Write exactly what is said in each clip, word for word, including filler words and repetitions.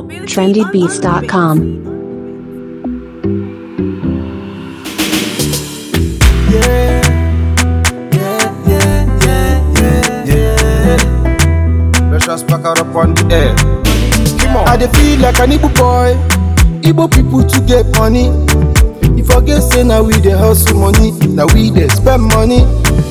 trendy beats dot com. Yeah, yeah, yeah, yeah, yeah, yeah. Let's just pack her up on the air. Come on. I dey feel like an Igbo boy. Igbo people to get money. You forget say now we dey hustle money. Now we dey spend money.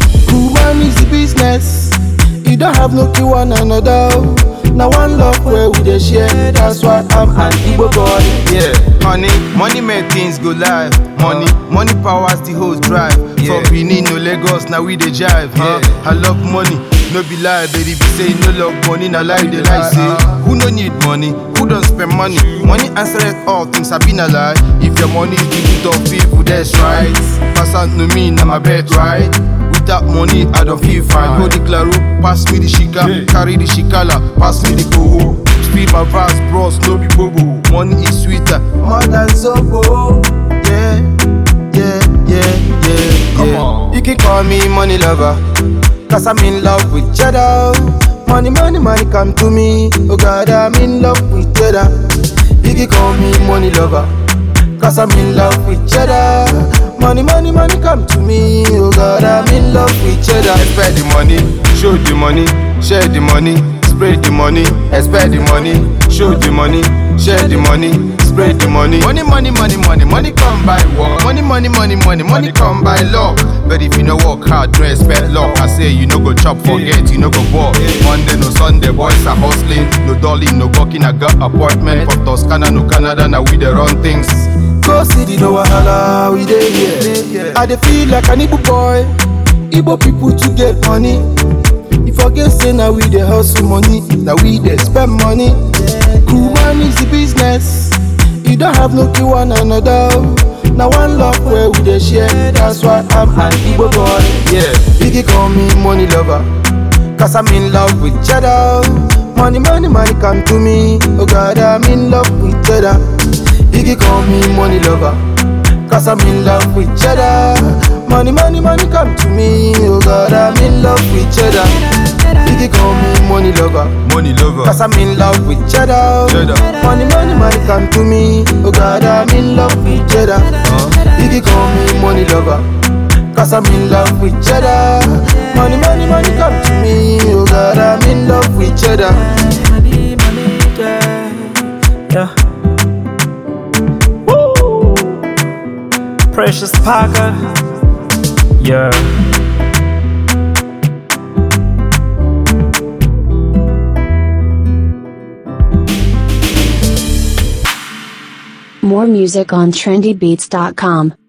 Woman is the business. You don't have no kill one another. Now one love where we dey share. That's why I'm an Igbo boy. Yeah, honey, money make things go live. Money, money powers the whole drive. Yeah. From Benin to Lagos, now we dey jive. Huh? Yeah. I love money, no be lie, baby. Be say no love money, na lie they lie. Say who no need money, who don't spend money? Money answers all things. I been a lie. If your money is the good of people, that's right. Pass on to me, now my bet right. Without money, I don't feel fine. Hold the claro, pass me the shika, yeah. Carry the shikala, pass me the koho. Speed my verse, bros, no be bobo. Money is sweeter, more than sobo. Yeah, yeah, yeah, yeah. Come yeah. on. You can call me money lover, cause I'm in love with cheddar. Money, money, money come to me. Oh God, I'm in love with cheddar. You can call me money lover, cause I'm in love with cheddar. Money, money, money come to me. Oh God, I'm in love with cheddar. Expect the money, show the money, share the money, spread the money. Expect the money, show the money, share the money, spread the money. Money, money, money, money, money come by work. Money, money, money, money, money come by luck. But if you no work hard, no expect luck. I say you no go chop, forget, you no go work. Monday, no Sunday, boys are hustling. No dolly, no working, I got appointment. For Toscana, no Canada, now we dey run things. Go city, no wahala, we dey here. I dey feel like an Igbo boy. Igbo people to get money. You forget say now we dey hustle money. Now we dey spend money. Cool man is the business. You don't have no kill one another. Now one love where we dey share. That's why I'm an Igbo boy. Yeah, you can call me money lover, cause I'm in love with cheddar. Money, money, money come to me. Oh God, I'm in love with cheddar. You can call me money lover, cause I'm in love with cheddar. Money, money, money come to me. Oh God, I'm in love with cheddar. You can call me money lover, money lover, cause I'm in love with cheddar. cheddar. Money, money, money come to me. Oh God, I'm in love with cheddar. Uh. You can call me money lover, cause I'm in love with cheddar. Money, money, money come to me. Oh God, I'm in love with cheddar. Money, money, yeah, yeah. Precious Parker, yeah. More music on trendy beats dot com.